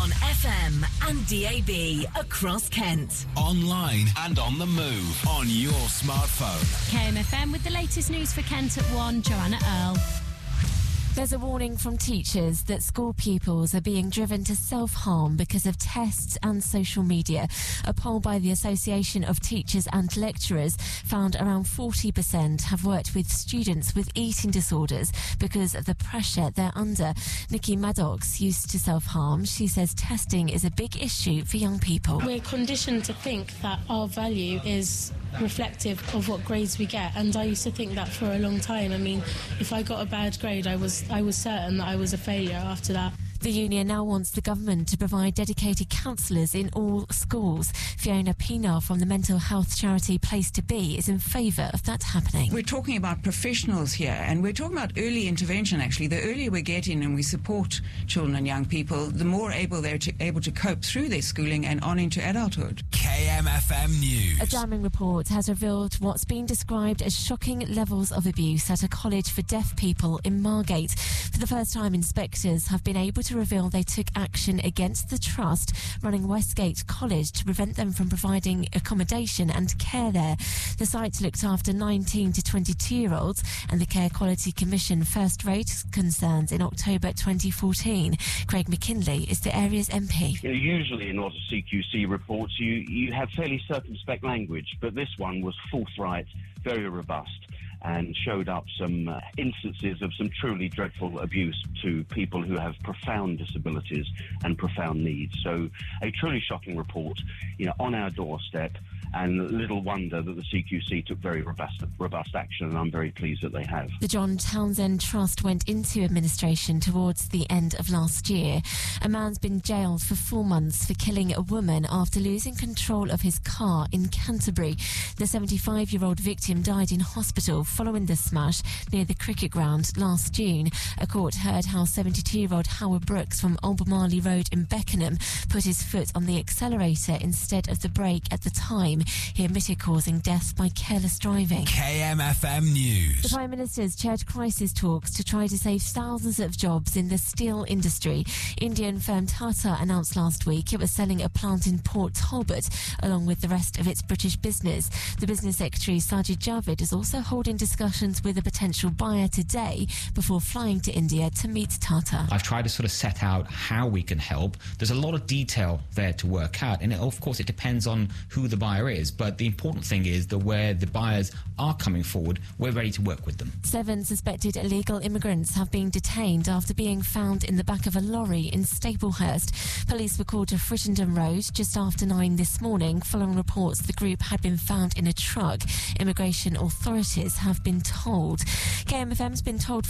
On FM and DAB across Kent. Online and on the move on your smartphone. KMFM with the latest news for Kent at 1, Joanna Earl. There's a warning from teachers that school pupils are being driven to self-harm because of tests and social media. A poll by the Association of Teachers and Lecturers found around 40% have worked with students with eating disorders because of the pressure they're under. Nikki Maddox used to self-harm. She says testing is a big issue for young people. We're conditioned to think that our value is reflective of what grades we get, and I used to think that for a long time. I mean, if I got a bad grade, I was certain that I was a failure after that. The union now wants the government to provide dedicated counsellors in all schools. Fiona Pienaar from the mental health charity Place to Be is in favour of that happening. We're talking about professionals here, and we're talking about early intervention, actually. The earlier we get in and we support children and young people, the more able they're able to cope through their schooling and on into adulthood. KMFM News. A damning report has revealed what's been described as shocking levels of abuse at a college for deaf people in Margate. For the first time, inspectors have been able to reveal they took action against the trust running Westgate College to prevent them from providing accommodation and care there. The site looked after 19 to 22-year-olds, and the Care Quality Commission first raised concerns in October 2014. Craig McKinley is the area's MP. Usually in a lot of CQC reports you have fairly circumspect language, but this one was forthright, very robust, and showed up some instances of some truly dreadful abuse to people who have profound disabilities and profound needs. So a truly shocking report, on our doorstep, and little wonder that the CQC took very robust action, and I'm very pleased that they have. The John Townsend Trust went into administration towards the end of last year. A man's been jailed for 4 months for killing a woman after losing control of his car in Canterbury. The 75-year-old victim died in hospital following the smash near the cricket ground last June. A court heard how 72-year-old Howard Brooks from Albemarle Road in Beckenham put his foot on the accelerator instead of the brake at the time. He admitted causing death by careless driving. KMFM News. The Prime Minister's chaired crisis talks to try to save thousands of jobs in the steel industry. Indian firm Tata announced last week it was selling a plant in Port Talbot along with the rest of its British business. The Business Secretary Sajid Javid is also holding discussions with a potential buyer today before flying to India to meet Tata. I've tried to sort of set out how we can help. There's a lot of detail there to work out, and of course it depends on who the buyer is, but the important thing is that where the buyers are coming forward, we're ready to work with them. 7 suspected illegal immigrants have been detained after being found in the back of a lorry in Staplehurst. Police were called to Frittenden Road just after 9 this morning following reports the group had been found in a truck. Immigration authorities have been told. KMFM's been told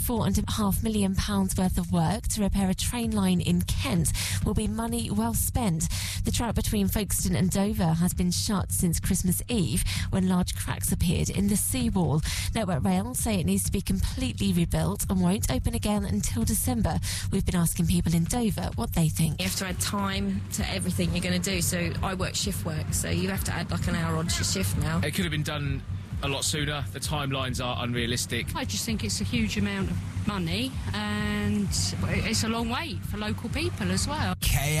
£44.5 million worth of work to repair a train line in Kent will be money well spent. The track between Folkestone and Dover has been shut since Christmas Eve when large cracks appeared in the seawall. Network Rail say it needs to be completely rebuilt and won't open again until December. We've been asking people in Dover what they think. You have to add time to everything you're going to do. So I work shift work, so you have to add like an hour on to your shift now. It could have been done a lot sooner. The timelines are unrealistic. I just think it's a huge amount of money and it's a long wait for local people as well.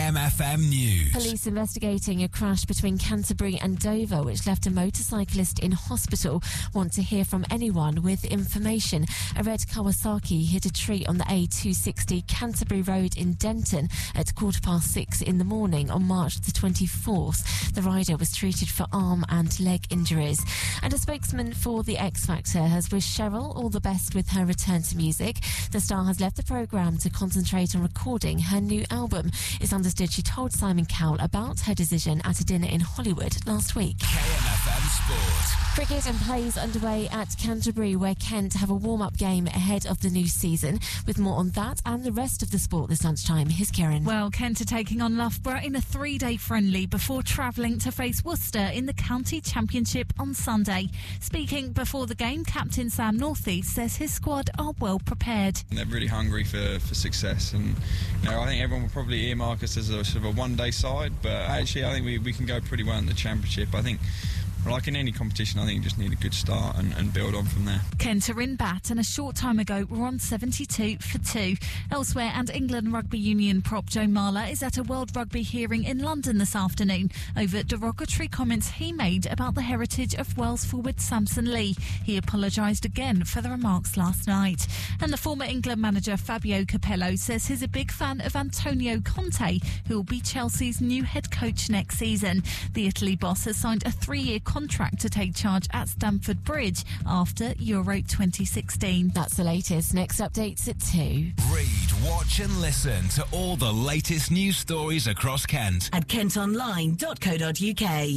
KMFM News. Police investigating a crash between Canterbury and Dover which left a motorcyclist in hospital want to hear from anyone with information. A red Kawasaki hit a tree on the A260 Canterbury Road in Denton at 6:15 in the morning on March the 24th. The rider was treated for arm and leg injuries. And a spokesman for the X Factor has wished Cheryl all the best with her return to music. The star has left the programme to concentrate on recording her new album. It's understood she told Simon Cowell about her decision at a dinner in Hollywood last week. KMFM Sport. Cricket and plays underway at Canterbury where Kent have a warm-up game ahead of the new season. With more on that and the rest of the sport this lunchtime, here's Kieran. Well, Kent are taking on Loughborough in a 3-day friendly before travelling to face Worcester in the County Championship on Sunday. Speaking before the game, Captain Sam Northeast says his squad are well prepared. They're really hungry for success, and I think everyone will probably earmark us as a sort of a one-day side, but actually I think we can go pretty well in the Championship. I think like in any competition, I think you just need a good start and build on from there. Kent are in bat, and a short time ago were on 72 for 2. Elsewhere, and England Rugby Union prop Joe Marler is at a World Rugby hearing in London this afternoon over derogatory comments he made about the heritage of Wales forward Samson Lee. He apologised again for the remarks last night. And the former England manager Fabio Capello says he's a big fan of Antonio Conte, who will be Chelsea's new head coach next season. The Italy boss has signed a 3-year contract to take charge at Stamford Bridge after Euro 2016. That's the latest. Next updates at 2. Read, watch and listen to all the latest news stories across Kent at kentonline.co.uk.